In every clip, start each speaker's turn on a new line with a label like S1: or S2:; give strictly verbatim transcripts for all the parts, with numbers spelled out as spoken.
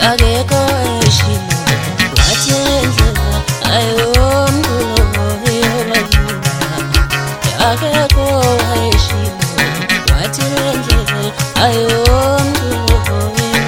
S1: akekho eshilo wathenzela ayomngulo yobalula akekho eshilo wathenzela ayomngulo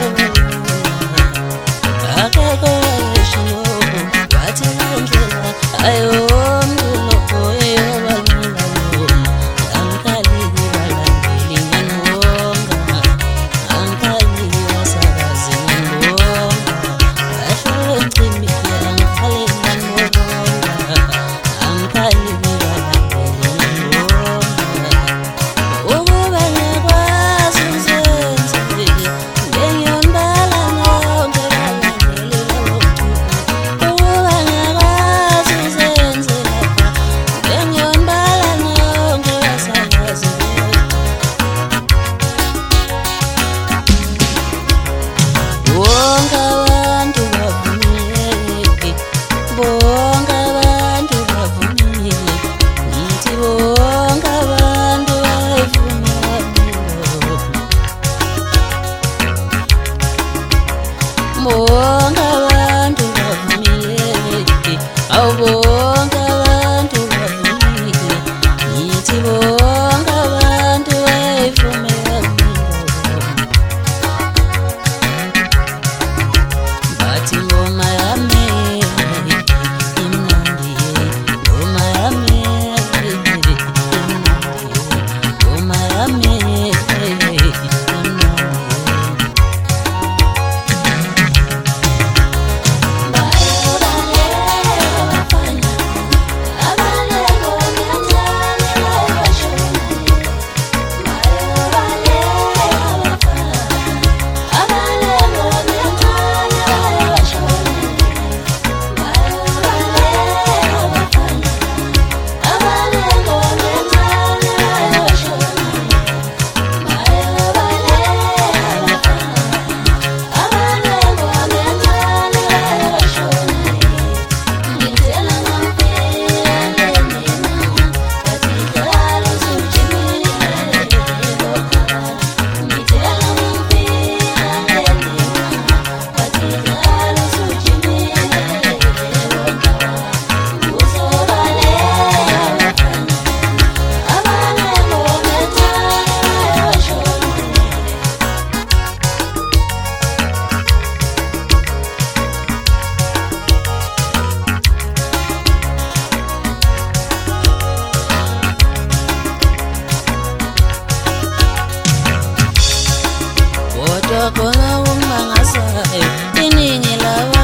S1: yobalula akekho eshilo wathenzela ayomngulo yobalula angkali balandeli nganonga angkali wasakazi nganonga asholo ncimi angkali nganonga angkali balandeli nganonga ukuba ngakwazi uzenze ngengiyonibala nonke balandeli nganonga ukuba ngakwazi uzenze ngengiyonibala nonke wasakazi bonke abantu bavumile bonke abantu bavumile ngithi bonke abantu bayivumile bonke abantu bavumile awubonke abantu bavumile ngithi bonke abantu bayivumile bathi ngoma yami imnandi ngoma yami imnandi ngoma yami imnandi kodwa khona umangasayo iningi labantu